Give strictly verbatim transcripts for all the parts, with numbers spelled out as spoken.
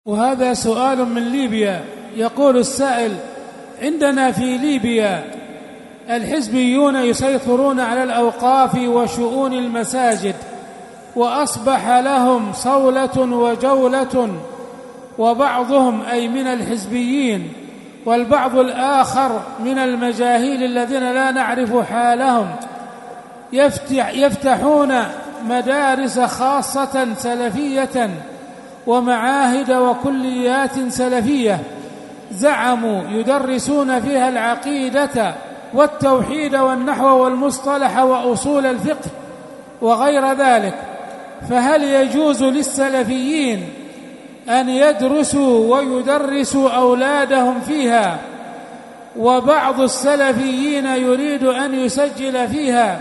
وهذا سؤال من ليبيا. يقول السائل: عندنا في ليبيا الحزبيون يسيطرون على الأوقاف وشؤون المساجد، وأصبح لهم صولة وجولة، وبعضهم أي من الحزبيين والبعض الآخر من المجاهيل الذين لا نعرف حالهم يفتح يفتحون مدارس خاصة سلفية ومعاهد وكليات سلفية، زعموا يدرسون فيها العقيدة والتوحيد والنحو والمصطلح وأصول الفقه وغير ذلك، فهل يجوز للسلفيين أن يدرسوا ويدرسوا أولادهم فيها، وبعض السلفيين يريد أن يسجل فيها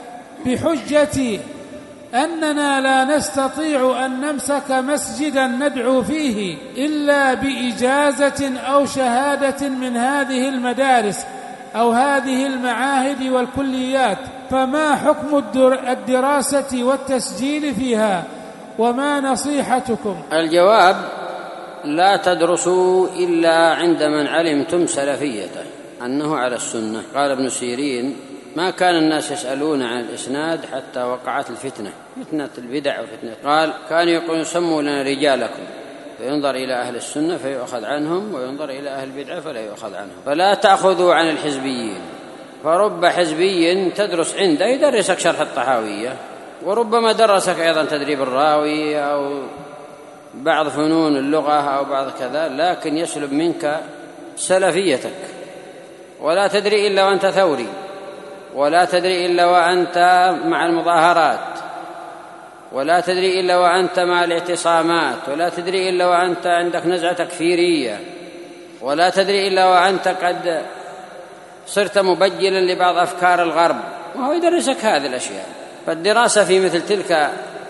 بحجة أننا لا نستطيع أن نمسك مسجدا ندعو فيه إلا بإجازة أو شهادة من هذه المدارس أو هذه المعاهد والكليات، فما حكم الدراسة والتسجيل فيها، وما نصيحتكم؟ الجواب: لا تدرسوا إلا عند من علمتم سلفيته أنه على السنة. قال ابن سيرين: ما كان الناس يسألون عن الإسناد حتى وقعت الفتنة، فتنة البدع وفتنة. قال: كانوا يقولون سموا لنا رجالكم، فينظر إلى أهل السنة فيؤخذ عنهم، وينظر إلى أهل البدع فلا يؤخذ عنهم. فلا تأخذوا عن الحزبيين، فرب حزبي تدرس عنده يدرسك شرح الطحاوية، وربما درسك أيضا تدريب الراوي أو بعض فنون اللغة أو بعض كذا، لكن يسلب منك سلفيتك، ولا تدري إلا وأنت ثوري، ولا تدري إلا وأنت مع المظاهرات، ولا تدري إلا وأنت مع الاعتصامات، ولا تدري إلا وأنت عندك نزعة تكفيرية، ولا تدري إلا وأنت قد صرت مبجلا لبعض أفكار الغرب، وهو يدرسك هذه الأشياء. فالدراسة في مثل تلك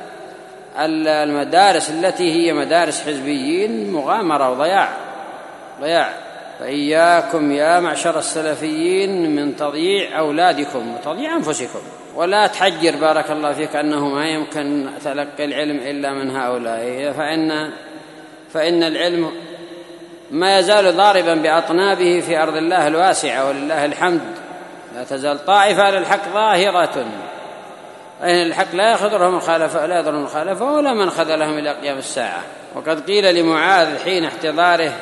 المدارس التي هي مدارس حزبيين مغامرة وضياع ضياع فإياكم يا معشر السلفيين من تضييع أولادكم وتضييع أنفسكم، ولا تحجر بارك الله فيك أنه ما يمكن تلقي العلم إلا من هؤلاء، فإن, فإن العلم ما يزال ضاربا بأطنابه في أرض الله الواسعة ولله الحمد. لا تزال طائفة للحق ظاهرة، أهل الحق لا يخذرهم الخالفة لا يضرهم الخالفة ولا من خذلهم إلى قيام الساعة. وقد قيل لمعاذ حين احتضاره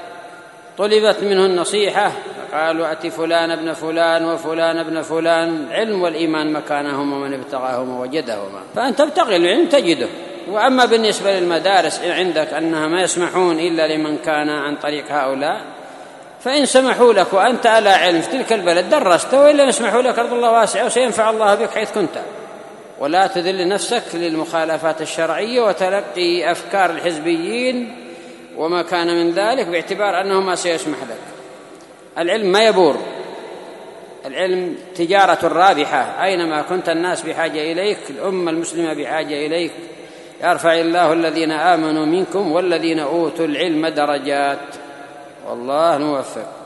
طلبت منه النصيحة فقالوا: أتي فلان ابن فلان وفلان ابن فلان، علم والإيمان مكانهما ومن ابتغاهما وجدهما، فأنت ابتغي العلم تجده. وأما بالنسبة للمدارس عندك أنها ما يسمحون إلا لمن كان عن طريق هؤلاء، فإن سمحوا لك وأنت على علم في تلك البلد درست، وإلا يسمحوا لك أرض الله واسعة وسينفع الله بك حيث كنت. ولا تذل نفسك للمخالفات الشرعية وتلقي أفكار الحزبيين وما كان من ذلك باعتبار أنه ما سيسمح لك. العلم ما يبور، العلم تجارة رابحة، أينما كنت الناس بحاجة إليك، الأمة المسلمة بحاجة إليك. يرفع الله الذين آمنوا منكم والذين أوتوا العلم درجات، والله الموفق.